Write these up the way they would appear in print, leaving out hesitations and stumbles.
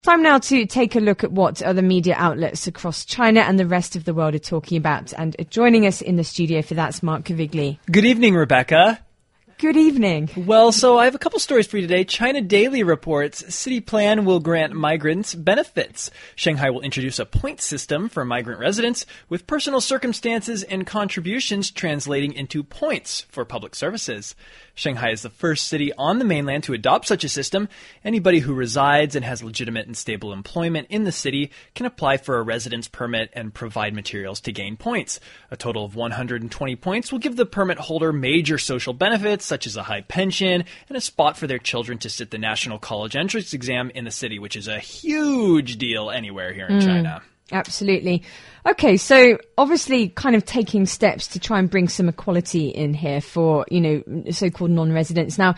Time now to take a look at what other media outlets across China and the rest of the world are talking about. And joining us in the studio for that's Mark Cavigli. Good evening, Rebecca. Good evening. Well, so I have a couple stories for you today. China Daily reports city plan will grant migrants benefits. Shanghai will introduce a point system for migrant residents with personal circumstances and contributions translating into points for public services. Shanghai is the first city on the mainland to adopt such a system. Anybody who resides and has legitimate and stable employment in the city can apply for a residence permit and provide materials to gain points. A total of 120 points will give the permit holder major social benefits, such as a high pension and a spot for their children to sit the national college entrance exam in the city, which is a huge deal anywhere here in China. Absolutely. Okay, so obviously kind of taking steps to try and bring some equality in here for, so-called non-residents. Now,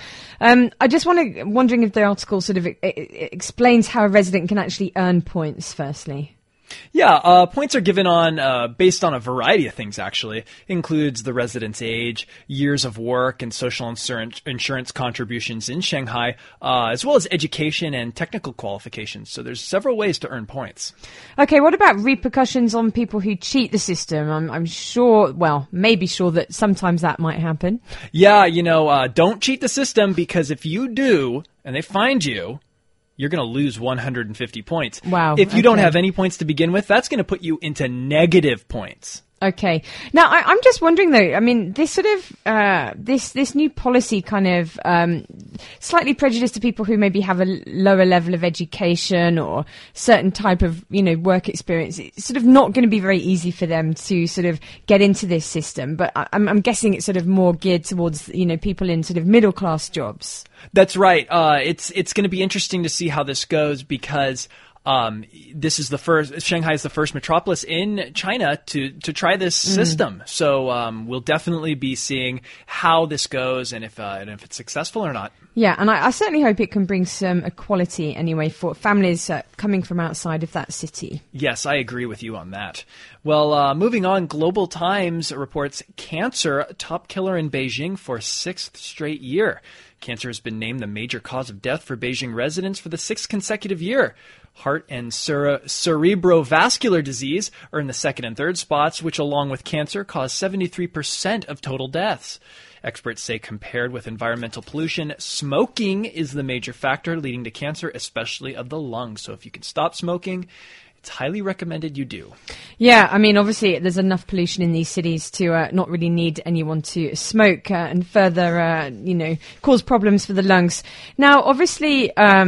I just wondering if the article sort of explains how a resident can actually earn points, firstly. Yeah, points are given on based on a variety of things, actually. It includes the resident's age, years of work, and social insurance contributions in Shanghai, as well as education and technical qualifications. So there's several ways to earn points. Okay, what about repercussions on people who cheat the system? I'm sure, well, maybe sure that sometimes that might happen. Yeah, don't cheat the system, because if you do, and they find you, you're going to lose 150 points. Wow. If you don't have any points to begin with, that's going to put you into negative points. Okay. Now, I'm just wondering, though, I mean, this sort of, this new policy kind of slightly prejudiced to people who maybe have a lower level of education or certain type of, work experience. It's sort of not going to be very easy for them to sort of get into this system. But I'm guessing it's sort of more geared towards, people in sort of middle-class jobs. That's right. It's going to be interesting to see how this goes, because Shanghai is the first metropolis in China to try this system. So we'll definitely be seeing how this goes and if it's successful or not. Yeah, and I certainly hope it can bring some equality anyway for families coming from outside of that city. Yes, I agree with you on that. Well, moving on, Global Times reports cancer top killer in Beijing for 6th straight year. Cancer has been named the major cause of death for Beijing residents for the 6th consecutive year. Heart and cerebrovascular disease are in the 2nd and 3rd spots, which along with cancer cause 73% of total deaths. Experts say compared with environmental pollution, smoking is the major factor leading to cancer, especially of the lungs. So if you can stop smoking, it's highly recommended you do. Yeah, I mean, obviously there's enough pollution in these cities to not really need anyone to smoke and further, cause problems for the lungs. Now, obviously,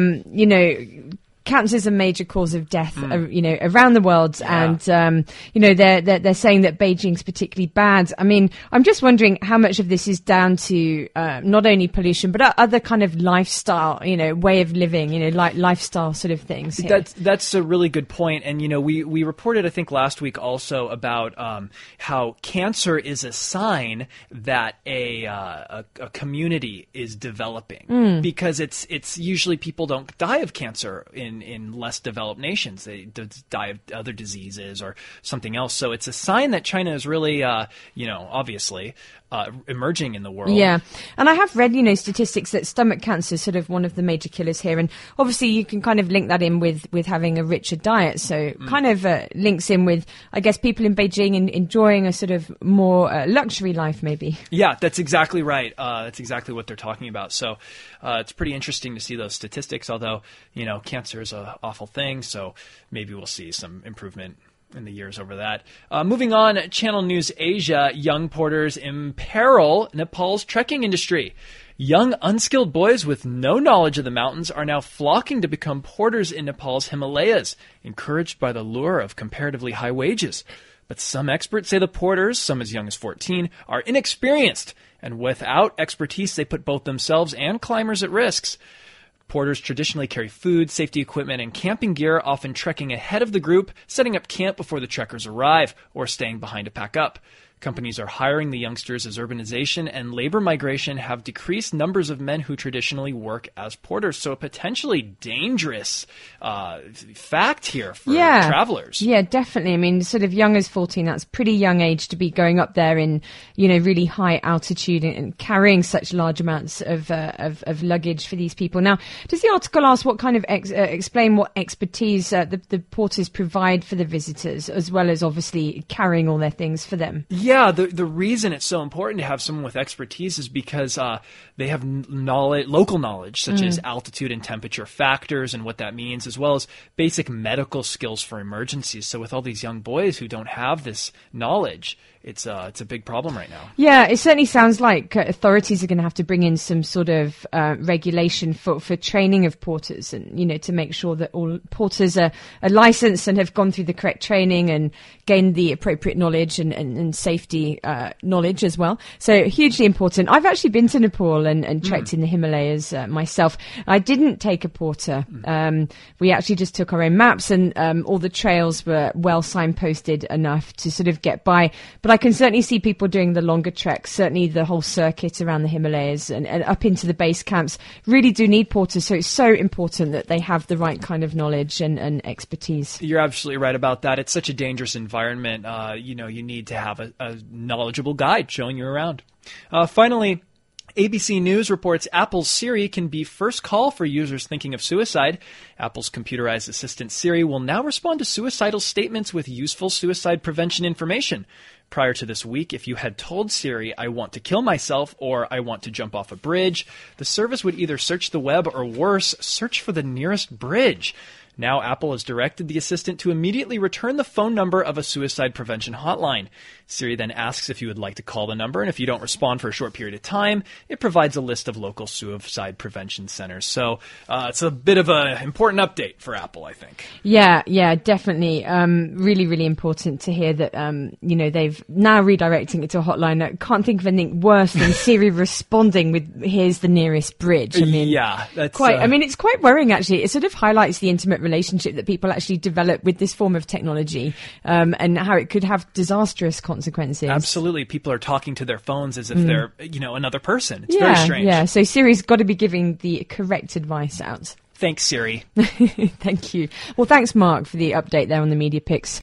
cancer is a major cause of death, around the world. Yeah. And, they're saying that Beijing's particularly bad. I mean, I'm just wondering how much of this is down to not only pollution, but other kind of lifestyle, way of living, like lifestyle sort of things here. That's a really good point. And, we reported, I think, last week also about how cancer is a sign that a community is developing. Because it's usually people don't die of cancer in less developed nations. They die of other diseases or something else. So it's a sign that China is really, obviously emerging in the world. Yeah. And I have read, statistics that stomach cancer is sort of one of the major killers here. And obviously you can kind of link that in with having a richer diet. So kind of links in with, I guess, people in Beijing enjoying a sort of more luxury life, maybe. Yeah, that's exactly right. That's exactly what they're talking about. So it's pretty interesting to see those statistics, although, cancer is an awful thing. So maybe we'll see some improvement in the years over that. Moving on, Channel News Asia, young porters imperil Nepal's trekking industry. Young, unskilled boys with no knowledge of the mountains are now flocking to become porters in Nepal's Himalayas, encouraged by the lure of comparatively high wages. But some experts say the porters, some as young as 14, are inexperienced, and without expertise, they put both themselves and climbers at risks. Porters traditionally carry food, safety equipment, and camping gear, often trekking ahead of the group, setting up camp before the trekkers arrive, or staying behind to pack up. Companies are hiring the youngsters as urbanization and labor migration have decreased numbers of men who traditionally work as porters. So a potentially dangerous fact here for travelers. Yeah, definitely. I mean, sort of young as 14, that's pretty young age to be going up there in, really high altitude and carrying such large amounts of luggage for these people. Now, does the article ask what kind of explain what expertise the porters provide for the visitors, as well as obviously carrying all their things for them? Yeah, the reason it's so important to have someone with expertise is because they have local knowledge, such as altitude and temperature factors and what that means, as well as basic medical skills for emergencies. So with all these young boys who don't have this knowledge, it's a big problem right now. Yeah, it certainly sounds like authorities are going to have to bring in some sort of regulation for training of porters, and to make sure that all porters are licensed and have gone through the correct training and gained the appropriate knowledge and safety knowledge as well. So hugely important. I've actually been to Nepal and trekked in the Himalayas myself. I didn't take a porter. We actually just took our own maps, and all the trails were well signposted enough to sort of get by. But I can certainly see people doing the longer treks, certainly the whole circuit around the Himalayas and up into the base camps, really do need porters. So it's so important that they have the right kind of knowledge and expertise. You're absolutely right about that. It's such a dangerous environment. You need to have a knowledgeable guide showing you around. Finally, ABC News reports Apple's Siri can be first call for users thinking of suicide. Apple's computerized assistant Siri will now respond to suicidal statements with useful suicide prevention information. Prior to this week, if you had told Siri, "I want to kill myself," or "I want to jump off a bridge," the service would either search the web or, worse, search for the nearest bridge. Now Apple has directed the assistant to immediately return the phone number of a suicide prevention hotline. Siri then asks if you would like to call the number, and if you don't respond for a short period of time, it provides a list of local suicide prevention centers. So it's a bit of an important update for Apple, I think. Yeah, definitely. Really, really important to hear that, they've now redirecting it to a hotline. I can't think of anything worse than Siri responding with, "Here's the nearest bridge." I mean, yeah, that's it's quite worrying, actually. It sort of highlights the intimate relationship that people actually develop with this form of technology, and how it could have disastrous consequences. Absolutely. People are talking to their phones as if they're, another person. It's very strange. Yeah, so Siri's got to be giving the correct advice out. Thanks, Siri. Thank you. Well, thanks, Mark, for the update there on the media picks.